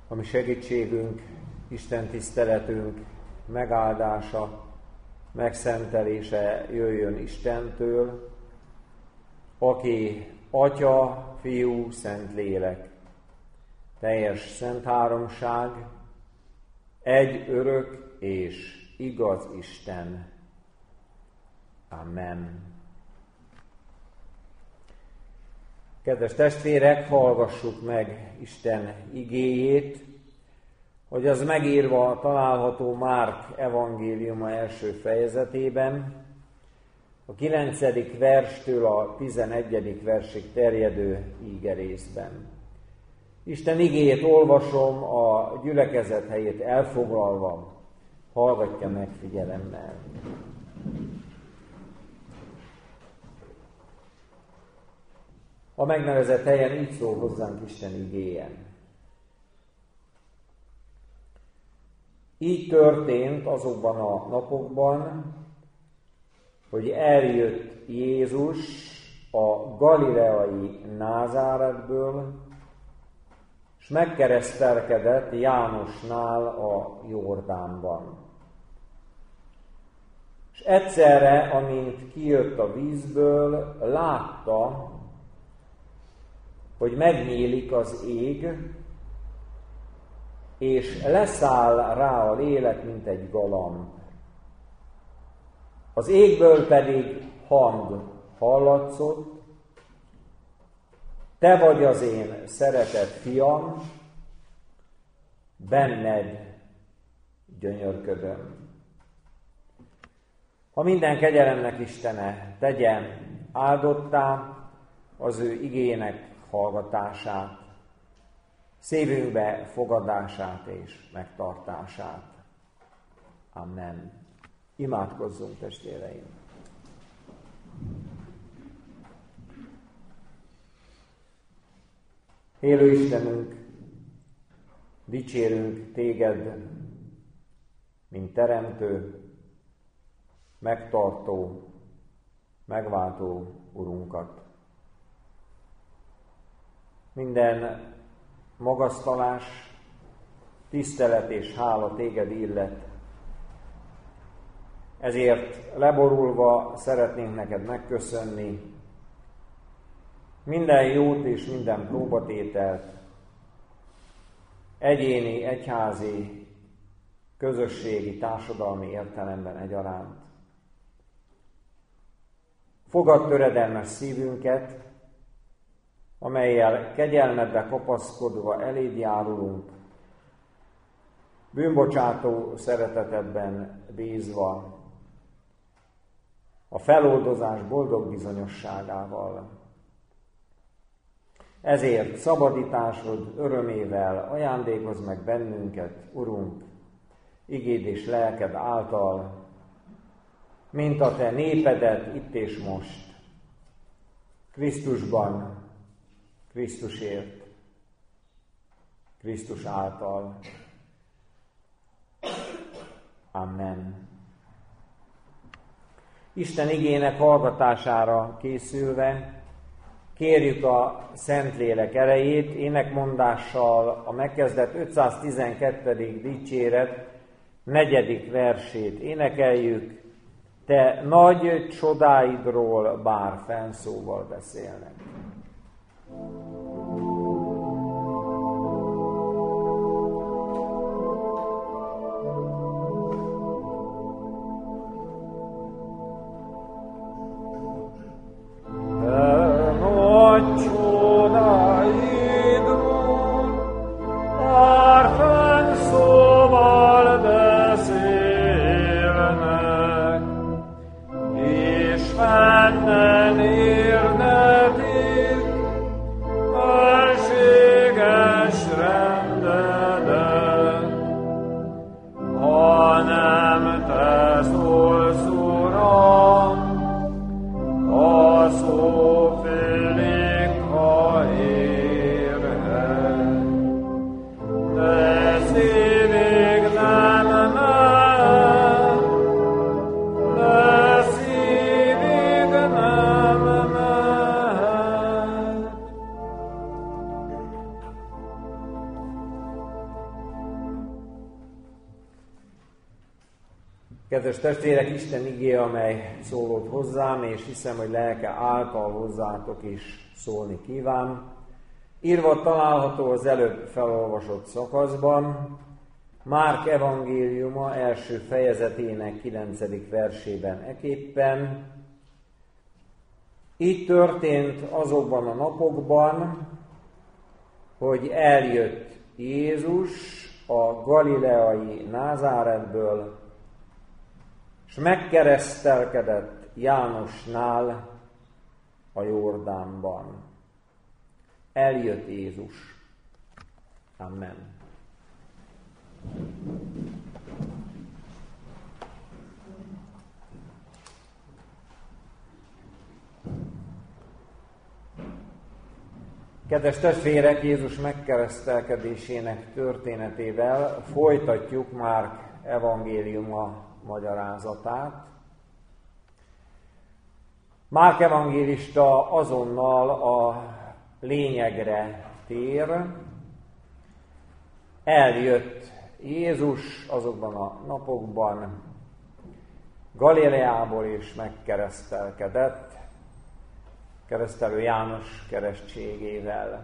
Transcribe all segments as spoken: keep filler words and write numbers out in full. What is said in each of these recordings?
ami segítségünk, Isten tiszteletünk megáldása, megszentelése jöjjön Istentől, aki Atya, Fiú, Szentlélek, teljes szent háromság, egy örök és igaz Isten. Amen. Kedves testvérek, hallgassuk meg Isten igéjét, hogy az megírva található Márk evangéliuma első fejezetében, a kilencedik verstől a tizenegyedik versig terjedő ígerészben. Isten igéjét olvasom, a gyülekezet helyét elfoglalva, hallgatja meg figyelemmel. A megnevezett helyen így szól hozzánk Isten igéje. Így történt azokban a napokban, hogy eljött Jézus a galileai Názáretből, és megkeresztelkedett Jánosnál a Jordánban. És egyszerre, amint kijött a vízből, látta, hogy megnyílik az ég, és leszáll rá a lélek, mint egy galamb. Az égből pedig hang hallatszott: te vagy az én szeretett fiam, benned gyönyörködöm. Ha minden kegyelemnek Istene tegye áldottá az ő igének hallgatását, szívünkbe fogadását és megtartását. Amen. Imádkozzunk, testvéreim! Élő Istenünk, dicsérünk téged, mint teremtő, megtartó, megváltó Urunkat. Minden magasztalás, tisztelet és hála téged illet. Ezért leborulva szeretnénk neked megköszönni minden jót és minden próbatételt, egyéni, egyházi, közösségi, társadalmi értelemben egyaránt. Fogadd töredelmes szívünket, amellyel kegyelmedbe kapaszkodva eléd járulunk, bűnbocsátó szeretetedben bízva, a feloldozás boldog bizonyosságával. Ezért szabadításod örömével ajándékozz meg bennünket, Urunk, igéd és lelked által, mint a te népedet itt és most, Krisztusban, Krisztusért, Krisztus által. Amen. Isten igének hallgatására készülve kérjük a Szentlélek erejét, énekmondással a megkezdett ötszáztizenkettedik dicséret negyedik versét énekeljük. Te nagy csodáidról bár fennszóval beszélnek. Istennen érnedik, Kedves testvérek, Isten igéje, amely szólott hozzám, és hiszem, hogy lelke által hozzátok is szólni kíván. Írva található az előbb felolvasott szakaszban, Márk evangéliuma első fejezetének kilencedik versében eképpen. Így történt azokban a napokban, hogy eljött Jézus a galileai Názáretből, és megkeresztelkedett Jánosnál a Jordánban. Eljött Jézus. Amen. Kedves testvérek, Jézus megkeresztelkedésének történetével folytatjuk Márk evangéliuma magyarázatát. Márk evangélista azonnal a lényegre tér. Eljött Jézus azokban a napokban Galileából és megkeresztelkedett, keresztelő János keresztségével.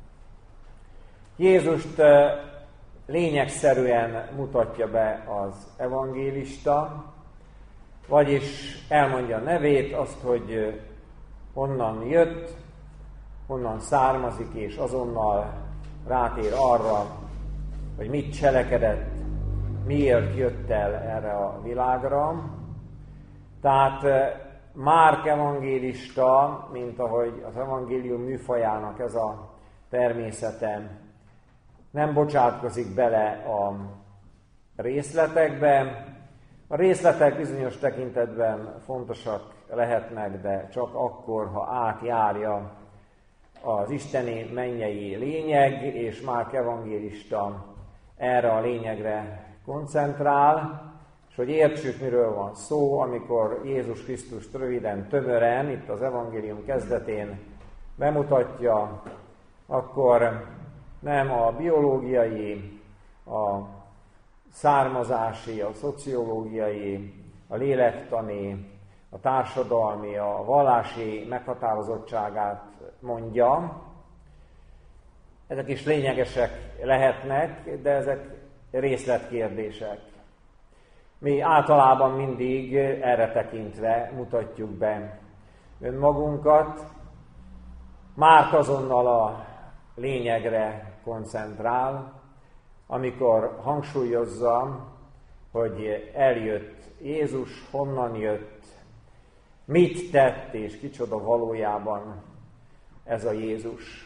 Jézust lényegszerűen mutatja be az evangélista, vagyis elmondja a nevét, azt, hogy honnan jött, honnan származik, és azonnal rátér arra, hogy mit cselekedett, miért jött el erre a világra. Tehát Márk evangélista, mint ahogy az evangélium műfajának ez a természete, nem bocsátkozik bele a részletekbe. A részletek bizonyos tekintetben fontosak lehetnek, de csak akkor, ha átjárja az isteni mennyei lényeg, és Márk evangélista erre a lényegre koncentrál, és hogy értsük, miről van szó, amikor Jézus Krisztust röviden, tömören, itt az evangélium kezdetén bemutatja, akkor nem a biológiai, a származási, a szociológiai, a lélektani, a társadalmi, a vallási meghatározottságát mondja. Ezek is lényegesek lehetnek, de ezek részletkérdések. Mi általában mindig erre tekintve mutatjuk be önmagunkat. Márk azonnal a lényegre koncentrál, amikor hangsúlyozza, hogy eljött Jézus, honnan jött, mit tett és kicsoda valójában ez a Jézus.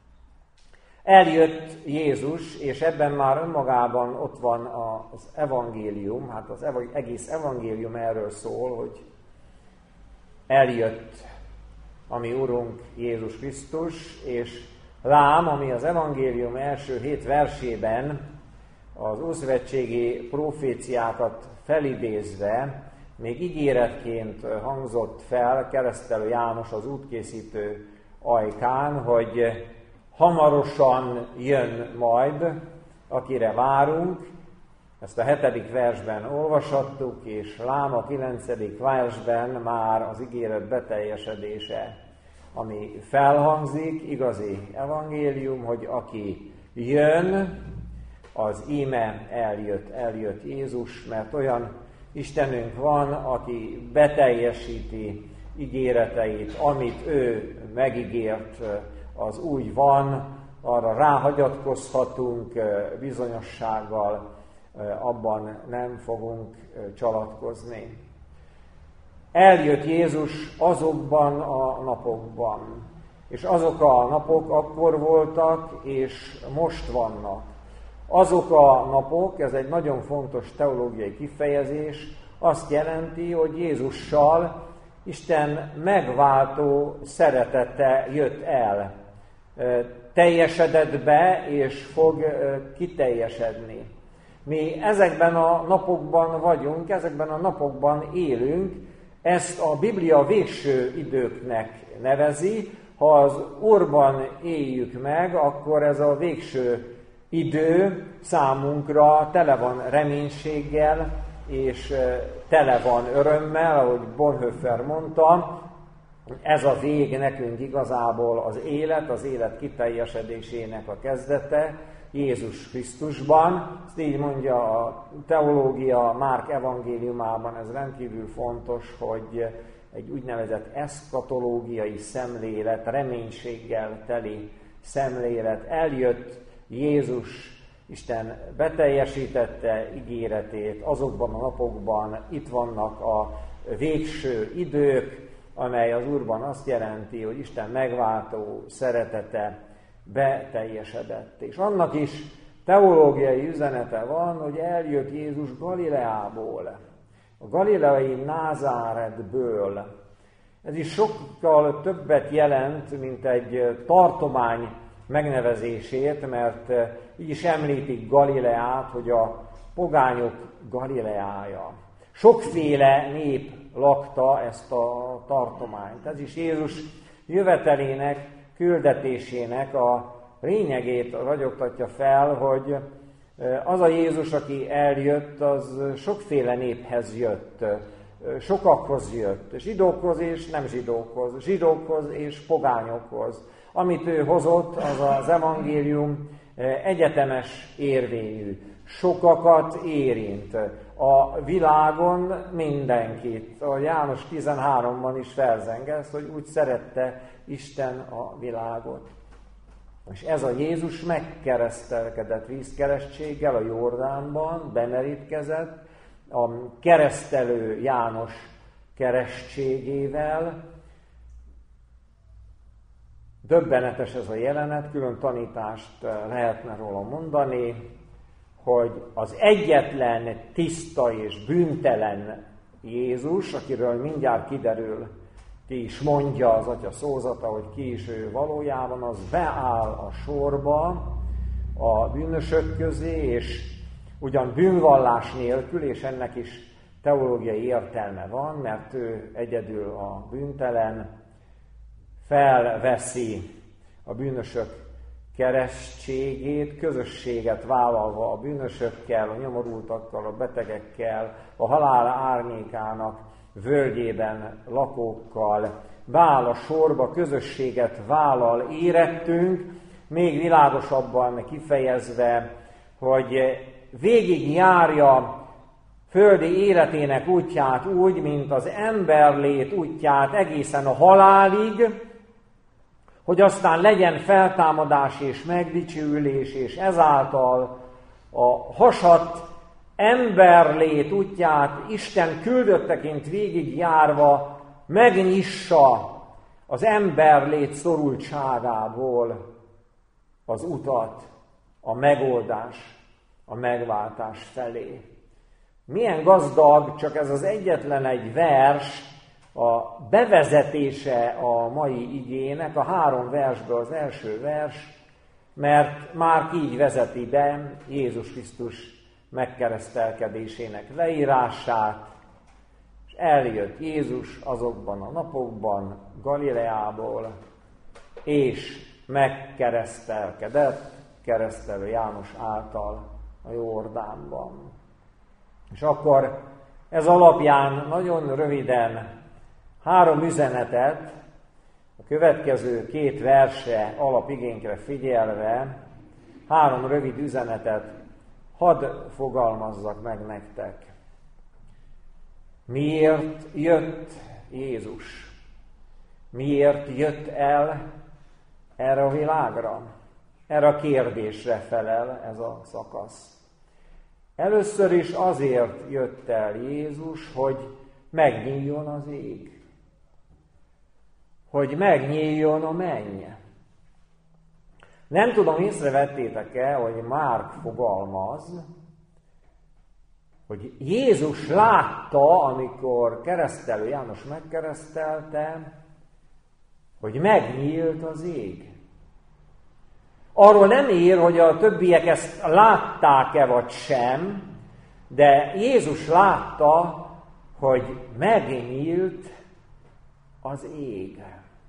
Eljött Jézus, és ebben már önmagában ott van az evangélium, hát az egész evangélium erről szól, hogy eljött a mi Urunk Jézus Krisztus, és lám, ami az evangélium első hét versében az ószövetségi proféciákat felidézve még ígéretként hangzott fel keresztelő János az útkészítő ajkán, hogy hamarosan jön majd, akire várunk. Ezt a hetedik versben olvashattuk, és lám a kilencedik versben már az ígéret beteljesedése, ami felhangzik, igazi evangélium, hogy aki jön, az íme eljött, eljött Jézus, mert olyan Istenünk van, aki beteljesíti ígéreteit, amit ő megígért, az úgy van, arra ráhagyatkozhatunk bizonyossággal, abban nem fogunk csalatkozni. Eljött Jézus azokban a napokban, és azok a napok akkor voltak, és most vannak. Azok a napok, ez egy nagyon fontos teológiai kifejezés, azt jelenti, hogy Jézussal Isten megváltó szeretete jött el. Teljesedett be, és fog kiteljesedni. Mi ezekben a napokban vagyunk, ezekben a napokban élünk, ezt a Biblia végső időknek nevezi. Ha az Úrban éljük meg, akkor ez a végső idő számunkra tele van reménységgel, és tele van örömmel, ahogy Bonhoeffer mondta, ez a vég nekünk igazából az élet, az élet kiteljesedésének a kezdete Jézus Krisztusban. Ezt így mondja a teológia Márk evangéliumában, ez rendkívül fontos, hogy egy úgynevezett eszkatológiai szemlélet, reménységgel teli szemlélet. Eljött Jézus, Isten beteljesítette ígéretét azokban a napokban, itt vannak a végső idők, amely az Úrban azt jelenti, hogy Isten megváltó szeretete beteljesedett. És annak is teológiai üzenete van, hogy eljött Jézus Galileából, a galileai Názáretből. Ez is sokkal többet jelent, mint egy tartomány megnevezését, mert így is említik Galileát, hogy a pogányok Galileája. Sokféle nép lakta ezt a tartományt. Ez is Jézus jövetelének, küldetésének a lényegét ragyogtatja fel, hogy az a Jézus, aki eljött, az sokféle néphez jött, sokakhoz jött, zsidókhoz és nem zsidókhoz, zsidókhoz és pogányokhoz. Amit ő hozott, az az evangélium egyetemes érvényű, sokakat érint, a világon mindenkit. A János tizenháromban is felzengez, hogy úgy szerette Isten a világot. És ez a Jézus megkeresztelkedett vízkeresztséggel a Jordánban, bemerítkezett, a keresztelő János keresztségével. Döbbenetes ez a jelenet, külön tanítást lehetne róla mondani, hogy az egyetlen tiszta és bűntelen Jézus, akiről mindjárt kiderül, ki is mondja az Atya szózata, hogy ki is ő valójában, az beáll a sorba a bűnösök közé, és ugyan bűnvallás nélkül, és ennek is teológiai értelme van, mert ő egyedül a bűntelen, felveszi a bűnösök keresztségét, közösséget vállalva a bűnösökkel, a nyomorultakkal, a betegekkel, a halál árnyékának völgyében lakókkal, váll a sorba, közösséget vállal érettünk, még világosabban kifejezve, hogy végig járja földi életének útját úgy, mint az emberlét útját egészen a halálig, hogy aztán legyen feltámadás és megdicsőülés, és ezáltal a hasadt emberlét útját Isten küldötteként végigjárva megnyissa az emberlét szorultságából az utat, a megoldás, a megváltás felé. Milyen gazdag csak ez az egyetlen egy vers, a bevezetése a mai igének, a három versből az első vers, mert már így vezeti be Jézus Krisztus megkeresztelkedésének leírását, és eljött Jézus azokban a napokban Galileából, és megkeresztelkedett keresztelő János által a Jordánban. És akkor ez alapján nagyon röviden három üzenetet, a következő két verse alapigényre figyelve, három rövid üzenetet hadd fogalmazzak meg nektek. Miért jött Jézus? Miért jött el erre a világra? Erre a kérdésre felel ez a szakasz. Először is azért jött el Jézus, hogy megnyíljon az ég. Hogy megnyíljon a menny. Nem tudom, észrevettétek-e, hogy Márk fogalmaz, hogy Jézus látta, amikor keresztelő János megkeresztelte, hogy megnyílt az ég. Arról nem ír, hogy a többiek ezt látták-e vagy sem, de Jézus látta, hogy megnyílt az ég.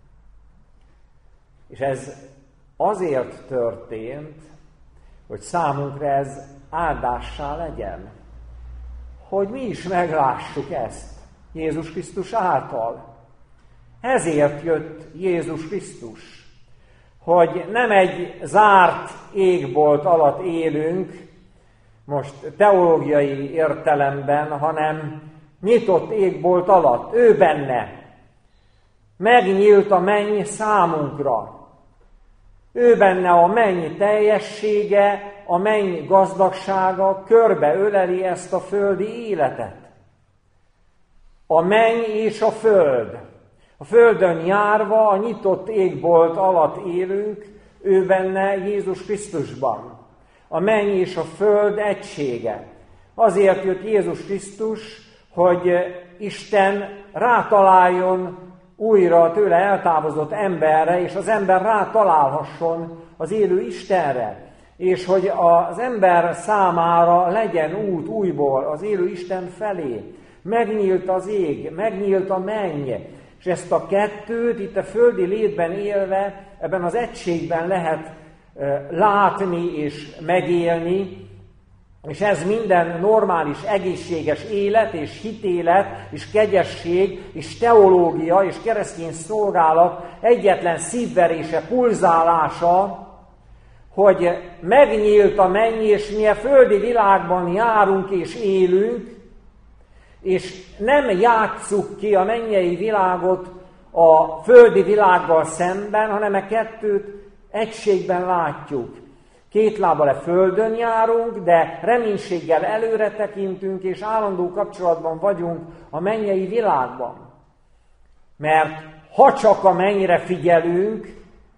És ez azért történt, hogy számunkra ez áldássá legyen. hogy mi is meglássuk ezt Jézus Krisztus által. Ezért jött Jézus Krisztus, hogy nem egy zárt égbolt alatt élünk, most teológiai értelemben, hanem nyitott égbolt alatt, ő benne. Megnyílt a menny számunkra. Ő benne a menny teljessége, a menny gazdagsága körbeöleli ezt a földi életet. A menny és a föld. A földön járva, a nyitott égbolt alatt élünk, ő benne Jézus Krisztusban. A menny és a föld egysége. Azért jött Jézus Krisztus, hogy Isten rátaláljon újra tőle eltávozott emberre, és az ember rátalálhasson az élő Istenre. És hogy az ember számára legyen út újból az élő Isten felé. Megnyílt az ég, megnyílt a menny. És ezt a kettőt itt a földi létben élve, ebben az egységben lehet látni és megélni, és ez minden normális, egészséges élet, és hitélet, és kegyesség, és teológia, és keresztény szolgálat egyetlen szívverése, pulzálása, hogy megnyílt a menny, és mi a földi világban járunk és élünk, és nem játsszuk ki a mennyei világot a földi világgal szemben, hanem a kettőt egységben látjuk. Két lábbal a földön járunk, de reménységgel előre tekintünk, és állandó kapcsolatban vagyunk a mennyei világban. Mert ha csak a mennyre figyelünk,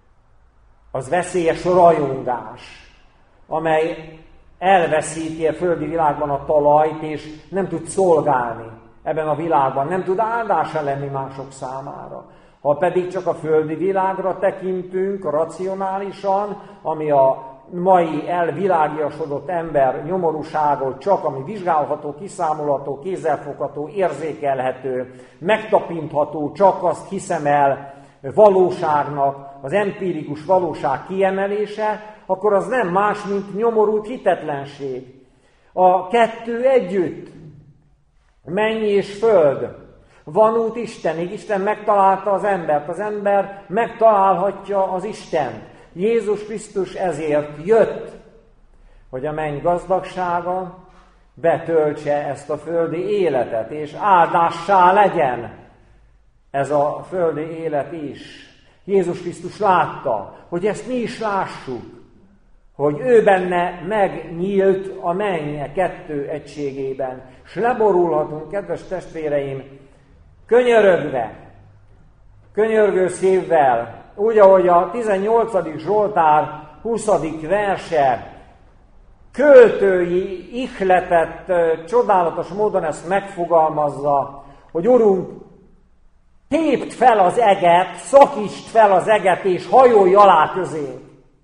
az veszélyes rajongás, amely elveszíti a földi világban a talajt, és nem tud szolgálni ebben a világban, nem tud áldása lenni mások számára. Ha pedig csak a földi világra tekintünk, racionálisan, ami a mai elvilágiasodott ember nyomorúságot csak, ami vizsgálható, kiszámolható, kézzelfogható, érzékelhető, megtapintható, csak azt hiszem el valóságnak, az empirikus valóság kiemelése, akkor az nem más, mint nyomorult hitetlenség. A kettő együtt, menny és föld, van út Istenig, Isten megtalálta az embert, az ember megtalálhatja az Istent. Jézus Krisztus ezért jött, hogy a menny gazdagsága betöltse ezt a földi életet, és áldássá legyen ez a földi élet is. Jézus Krisztus látta, hogy ezt mi is lássuk, hogy ő benne megnyílt a menny kettő egységében. És leborulhatunk, kedves testvéreim, könyörögve, könyörgő szívvel, úgy, ahogy a tizennyolcadik Zsoltár huszadik verse költői ihletet csodálatos módon ezt megfogalmazza, hogy Urunk, tépd fel az eget, szakítsd fel az eget, és hajolj alá közénk.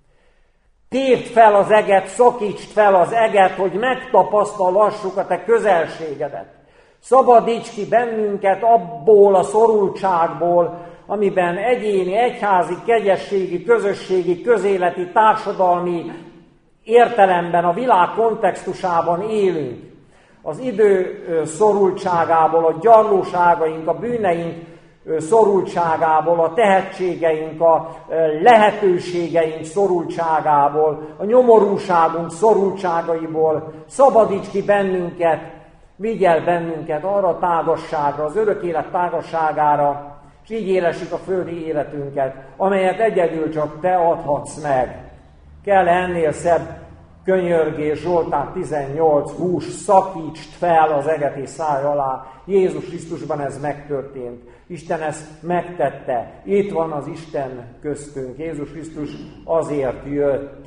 Tépd fel az eget, szakítsd fel az eget, hogy megtapasztalhassuk a te közelségedet. Szabadíts ki bennünket abból a szorultságból, amiben egyéni, egyházi, kegyességi, közösségi, közéleti, társadalmi értelemben, a világ kontextusában élünk. Az idő szorultságából, a gyarlóságaink, a bűneink szorultságából, a tehetségeink, a lehetőségeink szorultságából, a nyomorúságunk szorultságaiból szabadíts ki bennünket, vigy el bennünket arra a tágasságra, az örök élet tágasságára, és így élesik a földi életünket, amelyet egyedül csak te adhatsz meg. Kell ennél szebb könyörgés, Zsoltár tizennyolc húsz, szakítsd fel az eget és szállj alá. Jézus Krisztusban ez megtörtént. Isten ezt megtette. Itt van az Isten köztünk. Jézus Krisztus azért jött,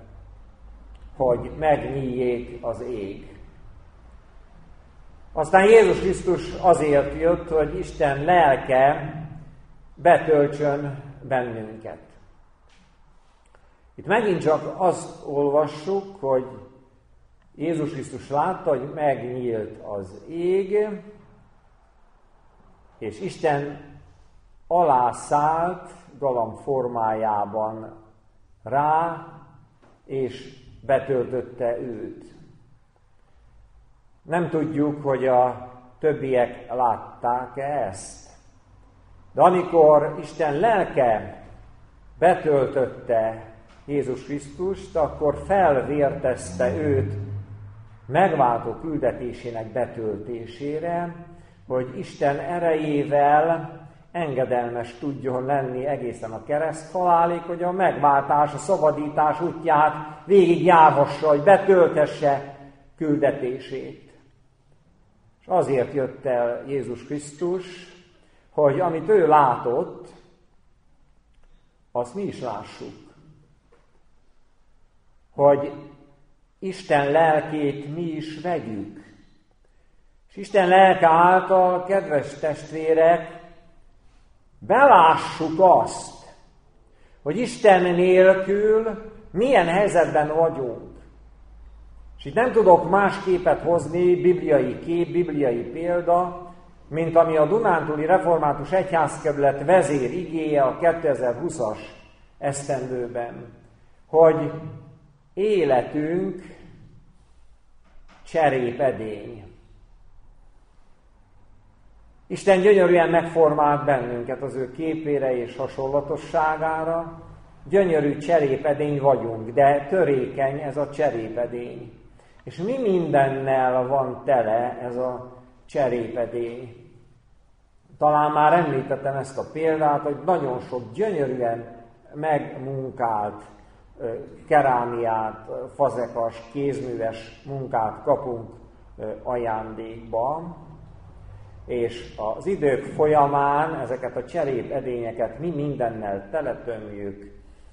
hogy megnyíljék az ég. Aztán Jézus Krisztus azért jött, hogy Isten lelke betöltsön bennünket. Itt megint csak azt olvassuk, hogy Jézus Krisztus látta, hogy megnyílt az ég, és Isten alászállt galamb formájában rá, és betöltötte őt. Nem tudjuk, hogy a többiek látták-e ezt. De amikor Isten lelke betöltötte Jézus Krisztust, akkor felvértezte őt megváltó küldetésének betöltésére, hogy Isten erejével engedelmes tudjon lenni egészen a kereszt halálig, hogy a megváltás, a szabadítás útját végigjárhassa, hogy betöltesse küldetését. És azért jött el Jézus Krisztus, hogy amit ő látott, azt mi is lássuk. Hogy Isten lelkét mi is vegyük. És Isten lelke által, kedves testvérek, belássuk azt, hogy Isten nélkül milyen helyzetben vagyunk. És itt nem tudok más képet hozni, bibliai kép, bibliai példa, mint ami a Dunántúli Református Egyházkerület vezér igéje a kétezer-húszas esztendőben, hogy életünk cserépedény. Isten gyönyörűen megformált bennünket az ő képére és hasonlatosságára. Gyönyörű cserépedény vagyunk, de törékeny ez a cserépedény. És mi mindennel van tele ez a cserépedény? Talán már említettem ezt a példát, hogy nagyon sok gyönyörűen megmunkált kerámiát, fazekas, kézműves munkát kapunk ajándékba, és az idők folyamán ezeket a cserépedényeket mi mindennel teletömjük,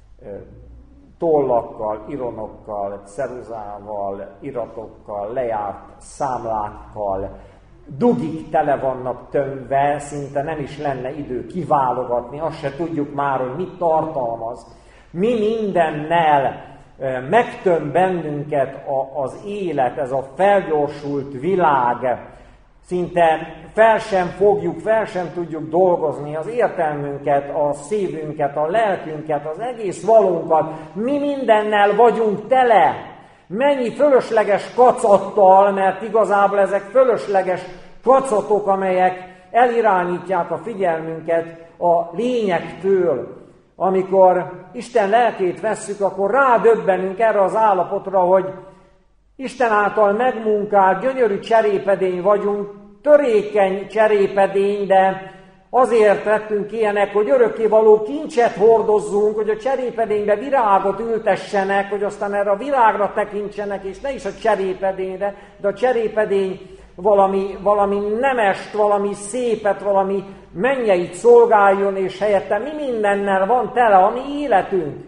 tollakkal, ironokkal, ceruzával, iratokkal, lejárt számlákkal, dugig tele vannak tömve, szinte nem is lenne idő kiválogatni, azt se tudjuk már, hogy mit tartalmaz. Mi mindennel megtöm bennünket az élet, ez a felgyorsult világ, szinte fel sem fogjuk, fel sem tudjuk dolgozni az értelmünket, a szívünket, a lelkünket, az egész valónkat. Mi mindennel vagyunk tele. Mennyi fölösleges kacattal, mert igazából ezek fölösleges kacatok, amelyek elirányítják a figyelmünket a lényektől. Amikor Isten lelkét vesszük, akkor rádöbbenünk erre az állapotra, hogy Isten által megmunkált, gyönyörű cserépedény vagyunk, törékeny cserépedény, de azért lettünk ilyenek, hogy örökkévaló kincset hordozzunk, hogy a cserépedénybe virágot ültessenek, hogy aztán erre a virágra tekintsenek, és ne is a cserépedényre, de a cserépedény valami, valami nemest, valami szépet, valami mennyeit szolgáljon, és helyette mi mindennel van tele a mi életünk.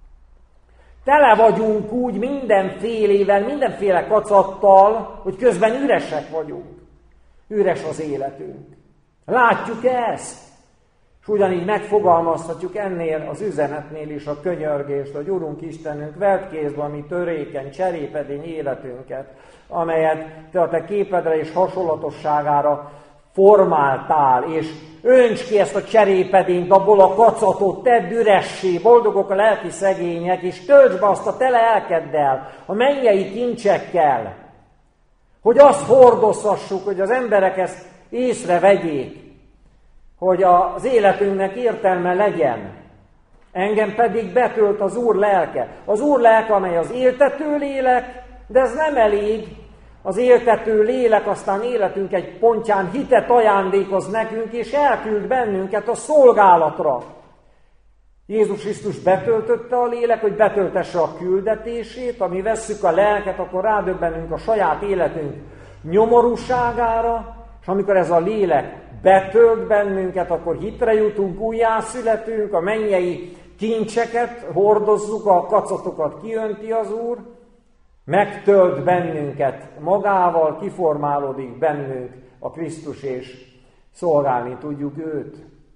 Tele vagyunk úgy mindenfélével, mindenféle kacattal, hogy közben üresek vagyunk. Üres az életünk. Látjuk ezt? És ugyanígy megfogalmazhatjuk ennél az üzenetnél is a könyörgést, hogy Urunk Istenünk, vedd kézbe a mi törékeny, cserépedény életünket, amelyet Te a Te képedre és hasonlatosságára formáltál, és önts ki ezt a cserépedényt, abból a kacatot, tedd üressé, boldogok a lelki szegények, és töltsd be azt a te lelkeddel, a mennyei kincsekkel, hogy azt hordozhassuk, hogy az emberek ezt észrevegyék, hogy az életünknek értelme legyen. Engem pedig betölt az Úr lelke. Az Úr lelke, amely az éltető lélek, de ez nem elég. Az éltető lélek aztán életünk egy pontján hitet ajándékoz nekünk, és elküld bennünket a szolgálatra. Jézus Krisztus betöltötte a lélek, hogy betöltesse a küldetését, ami vesszük a lelket, akkor rádöbbenünk a saját életünk nyomorúságára, és amikor ez a lélek betölt bennünket, akkor hitre jutunk, újjászületünk, a mennyei kincseket hordozzuk, a kacatokat kiönti az Úr, megtölt bennünket magával, kiformálódik bennünk a Krisztus, és szolgálni tudjuk őt.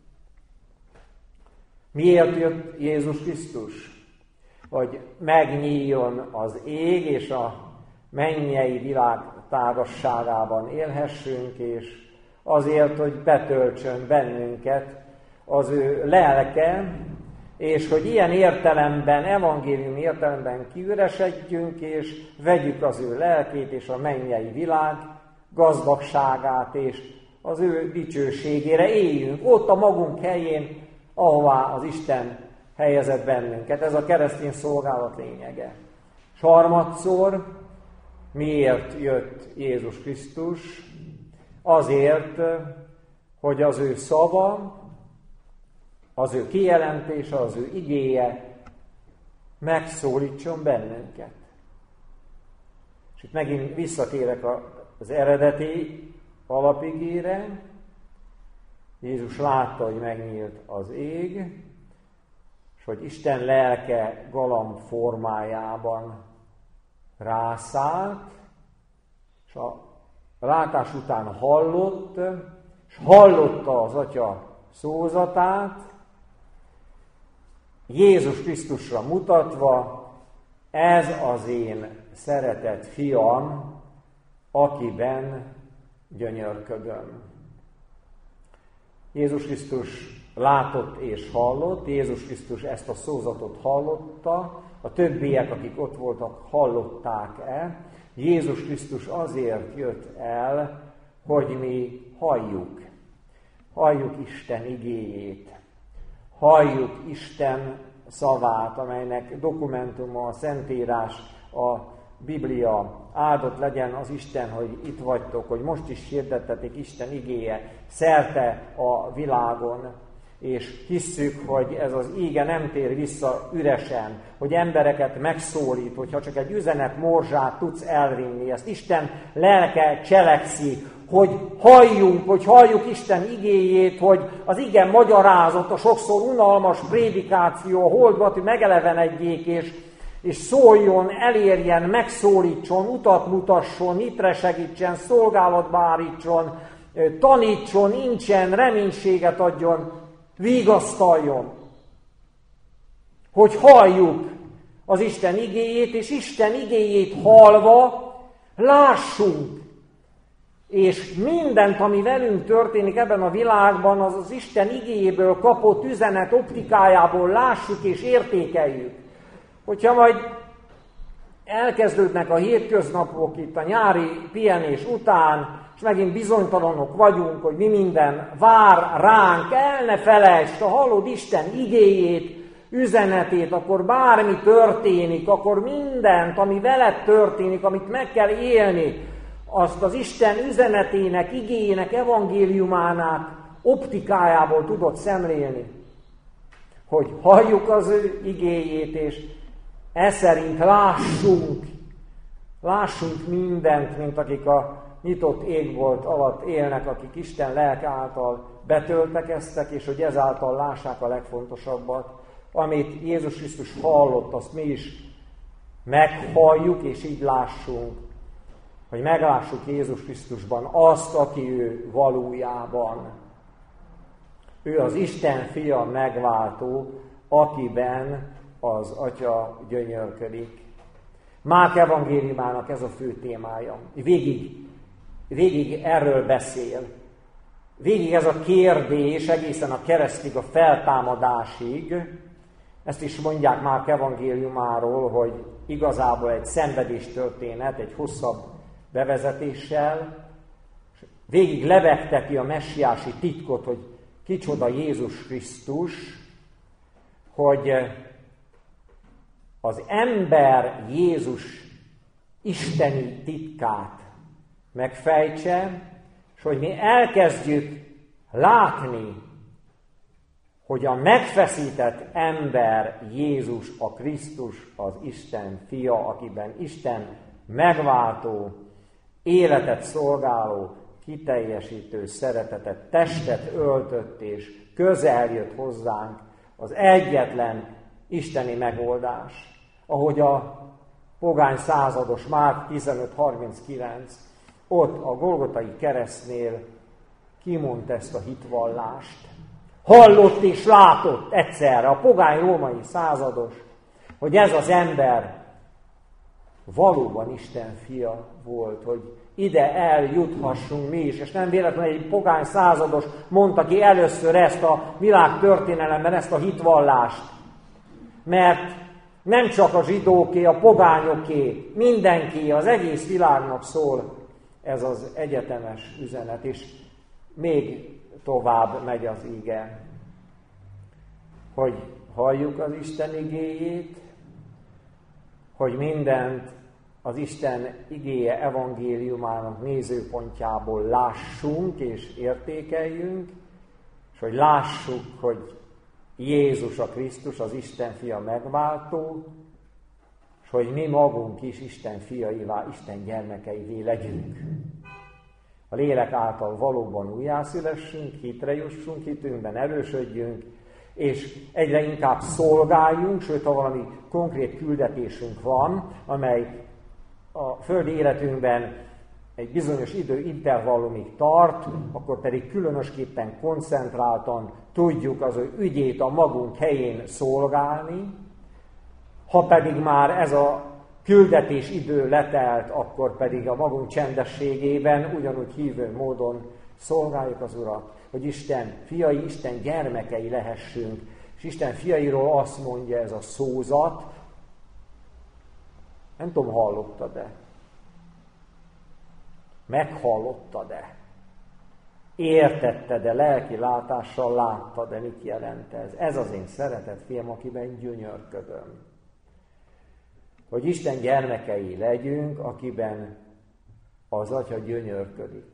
Miért jött Jézus Krisztus? Hogy megnyíljon az ég, és a mennyei világ tágasságában élhessünk, és azért, hogy betöltsön bennünket az ő lelke, és hogy ilyen értelemben, evangéliumi értelemben kiüresedjünk, és vegyük az ő lelkét és a mennyei világ gazdagságát, és az ő dicsőségére éljünk, ott a magunk helyén, ahová az Isten helyezett bennünket. Ez a keresztény szolgálat lényege. És harmadszor, miért jött Jézus Krisztus? Azért, hogy az ő szava, az ő kijelentése, az ő igéje megszólítson bennünket. És itt megint visszatérek az eredeti alapigére. Jézus látta, hogy megnyílt az ég, és hogy Isten lelke galamb formájában rászállt, és a látás után hallott, és hallotta az Atya szózatát, Jézus Krisztusra mutatva, ez az én szeretett fiam, akiben gyönyörködöm. Jézus Krisztus látott és hallott, Jézus Krisztus ezt a szózatot hallotta, a többiek, akik ott voltak, hallották-e. Jézus Krisztus azért jött el, hogy mi halljuk. Halljuk Isten igéjét. Halljuk Isten szavát, amelynek dokumentuma a Szentírás, a Biblia. Áldott legyen az Isten, hogy itt vagytok, hogy most is hirdettetik Isten igéje szerte a világon, és hisszük, hogy ez az íge nem tér vissza üresen, hogy embereket megszólít, hogyha csak egy üzenet morzsát tudsz elvinni. Ezt Isten lelke cselekszi, hogy halljunk, hogy halljuk Isten igéjét, hogy az ige magyarázat, a sokszor unalmas prédikáció, a holdbati megelevenedjék, és, és szóljon, elérjen, megszólítson, utat mutasson, hitre segítsen, szolgálatba állítson, tanítson, incsen, reménységet adjon, vigasztaljon. Hogy halljuk az Isten igéjét, és Isten igéjét hallva lássunk. És mindent, ami velünk történik ebben a világban, az az Isten igéjéből kapott üzenet optikájából lássuk és értékeljük. Hogyha majd elkezdődnek a hétköznapok itt a nyári pihenés után, és megint bizonytalanok vagyunk, hogy mi minden vár ránk, el ne felejtsd, ha hallod Isten igéjét, üzenetét, akkor bármi történik, akkor mindent, ami veled történik, amit meg kell élni, azt az Isten üzenetének, igéjének, evangéliumának optikájából tudod szemlélni. Hogy halljuk az ő igéjét, és e szerint lássunk, lássunk mindent, mint akik a nyitott égbolt alatt élnek, akik Isten lelke által betöltekeztek, és hogy ezáltal lássák a legfontosabbat, amit Jézus Krisztus hallott, azt mi is meghalljuk, és így lássunk, hogy meglássuk Jézus Krisztusban azt, aki ő valójában. Ő az Isten fia megváltó, akiben az Atya gyönyörködik. Márk evangéliumának ez a fő témája. Végig, végig erről beszél. Végig ez a kérdés egészen a keresztig, a feltámadásig. Ezt is mondják Márk evangéliumáról, hogy igazából egy szenvedéstörténet, egy hosszabb bevezetéssel. Végig lebegteti a messiási titkot, hogy kicsoda Jézus Krisztus, hogy az ember Jézus isteni titkát megfejtse, és hogy mi elkezdjük látni, hogy a megfeszített ember Jézus a Krisztus, az Isten fia, akiben Isten megváltó, életet szolgáló, kiteljesítő szeretetet, testet öltött és közel jött hozzánk az egyetlen isteni megoldás. Ahogy a pogány százados Márk tizenöt harminckilenc ott a Golgotai keresztnél kimondta ezt a hitvallást. Hallott és látott egyszerre a pogány római százados, hogy ez az ember valóban Isten fia volt, hogy ide eljuthassunk mi is, és nem véletlenül egy pogány százados mondta ki először ezt a világ történelemben, ezt a hitvallást, mert nem csak a zsidóké, a pogányoké, mindenki, az egész világnak szól ez az egyetemes üzenet, és még tovább megy az ige, hogy halljuk az Isten igéjét, hogy mindent az Isten igéje evangéliumának nézőpontjából lássunk és értékeljünk, és hogy lássuk, hogy Jézus a Krisztus, az Isten fia megváltó, és hogy mi magunk is Isten fiaivá, Isten gyermekeivé legyünk. A lélek által valóban újjászülessünk, hitre jussunk, hitünkben erősödjünk, és egyre inkább szolgáljunk, sőt, ha valami konkrét küldetésünk van, amely a földi életünkben egy bizonyos időintervallumig tart, akkor pedig különösképpen koncentráltan tudjuk az ő ügyét a magunk helyén szolgálni. Ha pedig már ez a küldetés idő letelt, akkor pedig a magunk csendességében ugyanúgy hívő módon szolgáljuk az Urat, hogy Isten fiai, Isten gyermekei lehessünk. És Isten fiairól azt mondja ez a szózat, nem tudom, hallottad-e? Meghallottad-e? Értetted-e? Lelki látással láttad-e? Mit jelent ez? Ez az én szeretett fiam, akiben gyönyörködöm. Hogy Isten gyermekei legyünk, akiben az Atya gyönyörködik.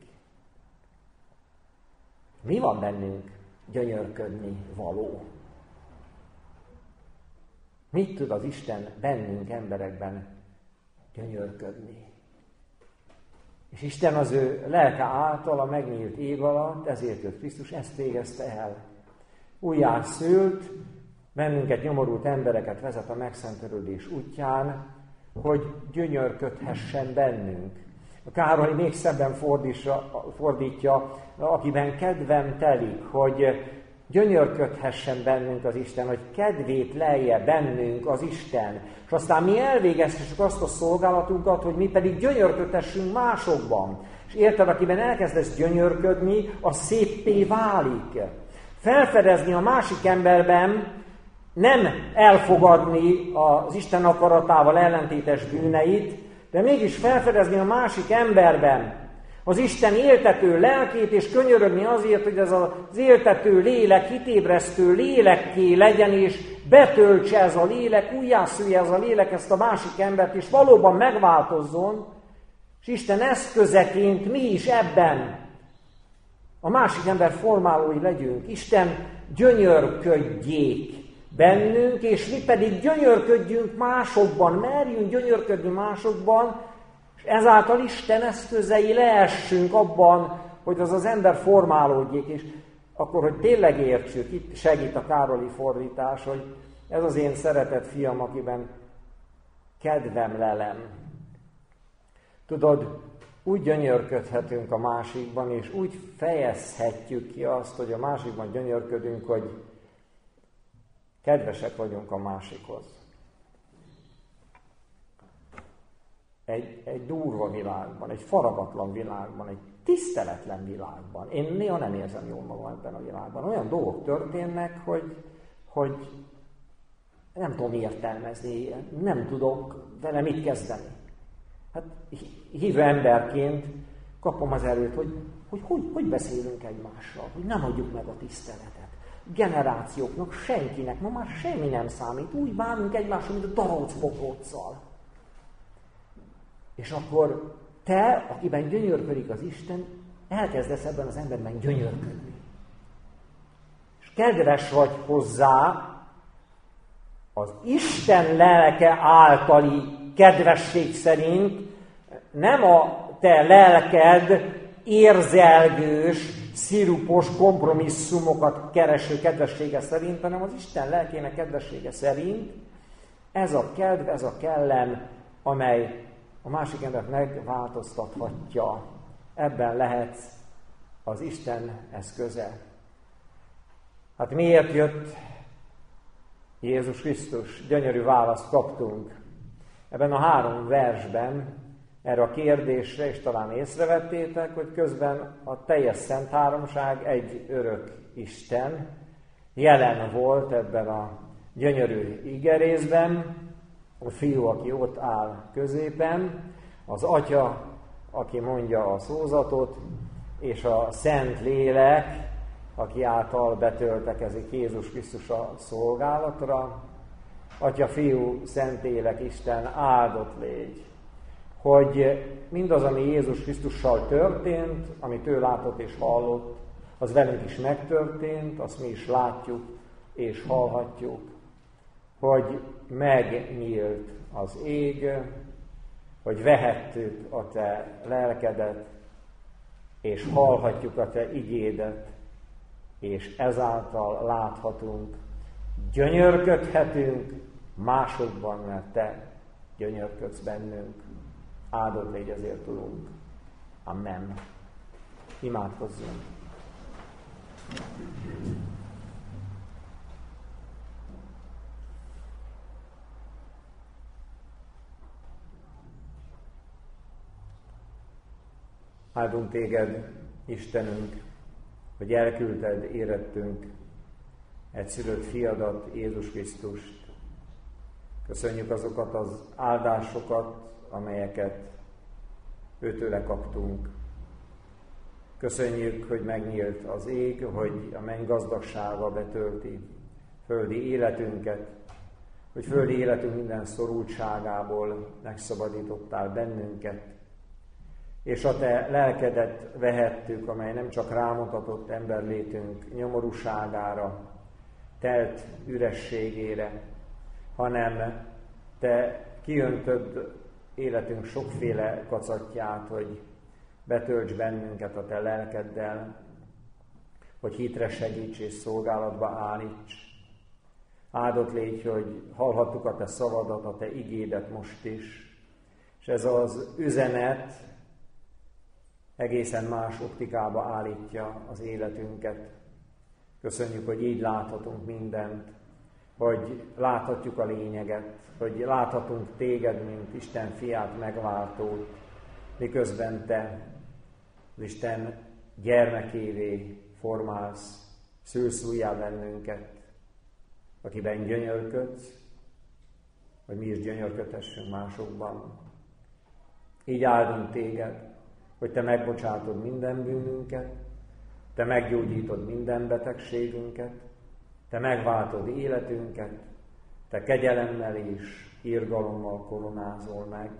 Mi van bennünk gyönyörködni való? Mit tud az Isten bennünk, emberekben gyönyörködni? És Isten az ő lelke által a megnyílt ég alatt, ezért jött Krisztus, ezt végezte el. Újjászült, bennünket nyomorult embereket vezet a megszentelődés útján, hogy gyönyörködhessen bennünk. A Károly még szebben fordítja, akiben kedvem telik, hogy gyönyörködhessen bennünk az Isten, hogy kedvét lelje bennünk az Isten. És aztán mi elvégeztessük azt a szolgálatunkat, hogy mi pedig gyönyörködhessünk másokban. És érted, akiben elkezdesz gyönyörködni, az széppé válik. Felfedezni a másik emberben, nem elfogadni az Isten akaratával ellentétes bűneit, de mégis felfedezni a másik emberben az Isten éltető lelkét, és könyörögni azért, hogy ez az éltető lélek, hitébresztő lélekké legyen, és betöltse ez a lélek, újjászülje ez a lélek ezt a másik embert, és valóban megváltozzon, és Isten eszközeként mi is ebben a másik ember formálói legyünk. Isten gyönyörködjék bennünk, és mi pedig gyönyörködjünk másokban, merjünk gyönyörködni másokban, és ezáltal Isten eszközei lehessünk abban, hogy az az ember formálódjék, és akkor, hogy tényleg értsük, itt segít a Károli fordítás, hogy ez az én szeretett fiam, akiben kedvem lelem. Tudod, úgy gyönyörködhetünk a másikban, és úgy fejezhetjük ki azt, hogy a másikban gyönyörködünk, hogy kedvesek vagyunk a másikhoz. Egy, egy durva világban, egy faragatlan világban, egy tiszteletlen világban. Én néha nem érzem jól magam ebben a világban. Olyan dolgok történnek, hogy, hogy nem tudom értelmezni, nem tudok vele mit kezdeni. Hát hívő emberként kapom az erőt, hogy hogy, hogy hogy beszélünk egymással, hogy nem adjuk meg a tiszteletet. Generációknak, senkinek, ma már semmi nem számít. Úgy bánunk egymással, mint a daróc pokróccal. És akkor te, akiben gyönyörködik az Isten, elkezdesz ebben az emberben gyönyörködni. És kedves vagy hozzá az Isten lelke általi kedvesség szerint, nem a te lelked érzelgős, szirupos kompromisszumokat kereső kedvessége szerint, hanem az Isten lelkének kedvessége szerint ez a kedv, ez a kellem, amely a másik embert megváltoztathatja. Ebben lehetsz az Isten eszköze. Hát miért jött Jézus Krisztus? Gyönyörű választ kaptunk ebben a három versben erre a kérdésre, és talán észrevettétek, hogy közben a teljes Szent Háromság egy örök Isten jelen volt ebben a gyönyörű igerészben, a fiú, aki ott áll középen, az atya, aki mondja a szózatot, és a Szent Lélek, aki által betöltekezik Jézus Krisztus a szolgálatra. Atya, Fiú, Szentlélek, Isten, áldott légy, hogy mindaz, ami Jézus Krisztussal történt, amit ő látott és hallott, az velünk is megtörtént, azt mi is látjuk és hallhatjuk, hogy megnyílt az ég, hogy vehettük a te lelkedet, és hallhatjuk a te igédet, és ezáltal láthatunk, gyönyörködhetünk másokban, mert te gyönyörködsz bennünk. Áldott légy ezért, Urunk. Amen. Imádkozzunk. Áldunk téged, Istenünk, hogy elküldted érettünk egyszülött fiadat, Jézus Krisztust. Köszönjük azokat az áldásokat, amelyeket őtőle kaptunk. Köszönjük, hogy megnyílt az ég, hogy a menny gazdagsága betölti földi életünket, hogy földi életünk minden szorultságából megszabadítottál bennünket, és a te lelkedet vehettük, amely nem csak rámutatott emberlétünk nyomorúságára, telt ürességére, hanem te kiöntöd életünk sokféle kacatját, hogy betölts bennünket a te lelkeddel, hogy hitre segíts és szolgálatba állíts. Áldott légy, hogy hallhattuk a te szavadat, a te igédet most is, és ez az üzenet egészen más optikába állítja az életünket. Köszönjük, hogy így láthatunk mindent, hogy láthatjuk a lényeget, hogy láthatunk téged, mint Isten fiát, megváltót, miközben te az Isten gyermekévé formálsz, szülsz újjá bennünket, akiben gyönyörködsz, hogy mi is gyönyörködhessünk másokban. Így áldunk téged, hogy te megbocsátod minden bűnünket, te meggyógyítod minden betegségünket, te megváltod életünket, te kegyelemmel és irgalommal koronázol meg.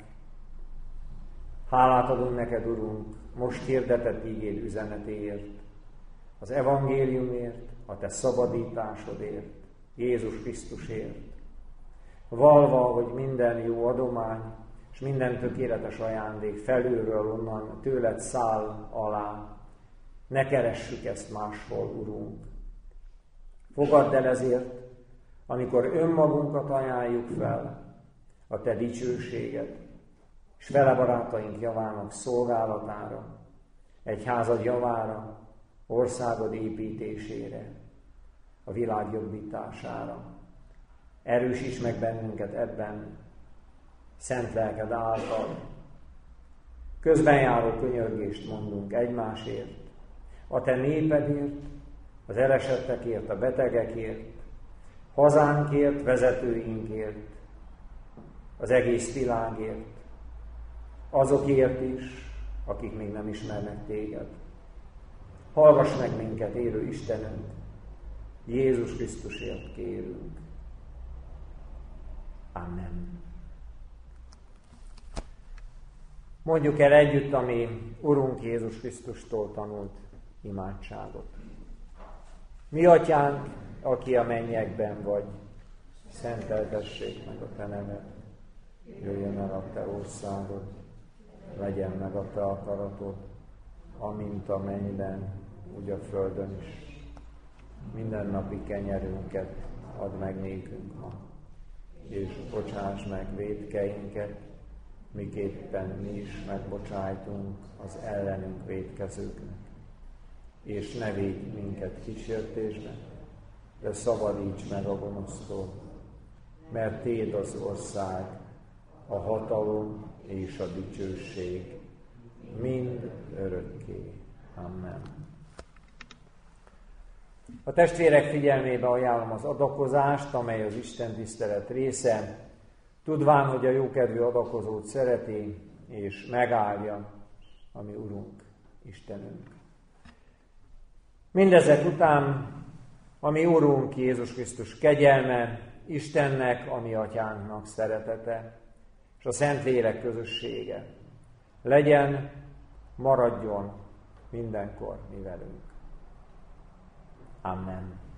Hálát adunk neked, Urunk, most hirdetett ígéd üzenetéért, az evangéliumért, a te szabadításodért, Jézus Krisztusért. Valva, hogy minden jó adomány, és minden tökéletes ajándék felülről onnan tőled száll alá. Ne keressük ezt máshol, Urunk. Fogadd el ezért, amikor önmagunkat ajánljuk fel, a te dicsőséged, és vele barátaink javának szolgálatára, egyházad javára, országod építésére, a világ jobbítására. Erősíts meg bennünket ebben, szent lelked által. Közben járó könyörgést mondunk egymásért, a te népedért, az elesettekért, a betegekért, hazánkért, vezetőinkért, az egész világért, azokért is, akik még nem ismernek téged. Hallgass meg minket, élő Istenünk, Jézus Krisztusért kérünk. Amen. Mondjuk el együtt a mi Urunk Jézus Krisztustól tanult imádságot. Mi atyánk, aki a mennyekben vagy, szenteltessék meg a te neved, jöjjön el a te országod, legyen meg a te akaratod, amint a mennyben, úgy a földön is. Mindennapi kenyerünket add meg nékünk ma, és bocsáss meg vétkeinket, miképpen mi is megbocsájtunk az ellenünk vétkezőknek. És ne védj minket kísértésbe, de szabadíts meg a gonosztól, mert téd az ország, a hatalom és a dicsőség mind örökké. Amen. A testvérek figyelmébe ajánlom az adakozást, amely az Isten tisztelet része, tudván, hogy a jókedvű adakozót szereti és megáldja a mi Urunk, Istenünk. Mindezek után a mi Urunk Jézus Krisztus kegyelme, Istennek, a mi Atyánknak szeretete, és a Szentlélek közössége legyen, maradjon mindenkor mi velünk. Amen.